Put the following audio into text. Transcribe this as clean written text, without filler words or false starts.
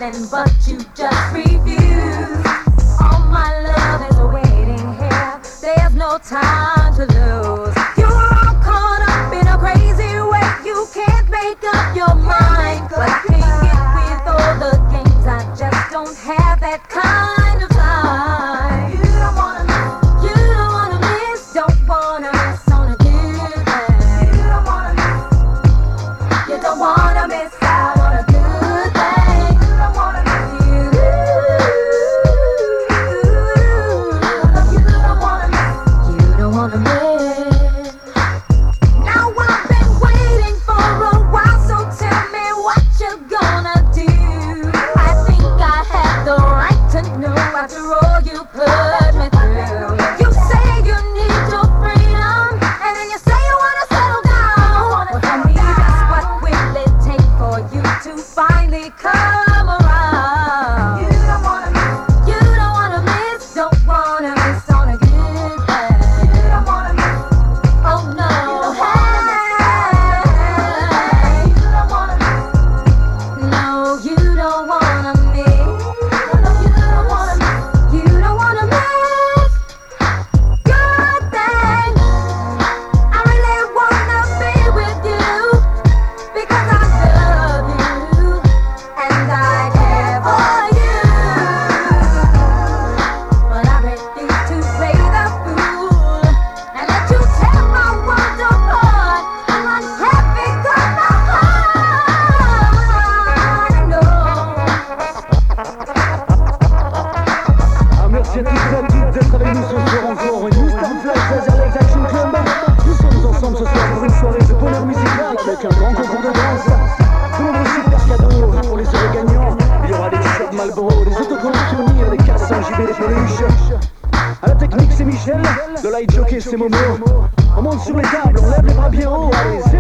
something, but you just refuse. All my love is waiting here. There's no time to lose. You're all caught up in a crazy way. You can't make up your mind. But I can't get with all the games. I just don't have that kind of time. You don't wanna miss. You don't wanna miss. Don't wanna miss on a good thing. You don't wanna miss. You don't wanna miss out on a good thing. You don't wanna miss. You don't wanna miss. You don't wanna miss. Now I've been waiting for a while, so tell me what you're gonna do. I think I have the right to know after all you put me through. You say you need your freedom, and then you say you wanna settle down. Well, tell me just what will it take for you to finally come around? You don't wanna miss. You don't wanna miss. Don't wanna miss on a good thing. You don't wanna miss. Oh no. Hey. You don't wanna miss. No, you don't wanna miss. You don't wanna miss. You don't wanna miss. Good thing. I really wanna be with you because I love you and I care for you. But I refuse to play the fool and let you tear my world apart. I'm unhappy 'cause my heart knows. Ah, merci à tous et à toutes d'être avec nous ce soir encore. New Star Flash, Laser Action Club. Nous sommes ensemble ce soir pour une soirée de bonheur musical avec un grand concours de danse. De nombreux super cadeaux pour les heureux gagnants. Il y aura des t-shirts Marlboro, des autocollants pionniers, des cassins JB, des peluches. À la technique c'est Michel, de light jockey c'est Momo. On monte sur les tables, on lève les bras bien haut. Allez,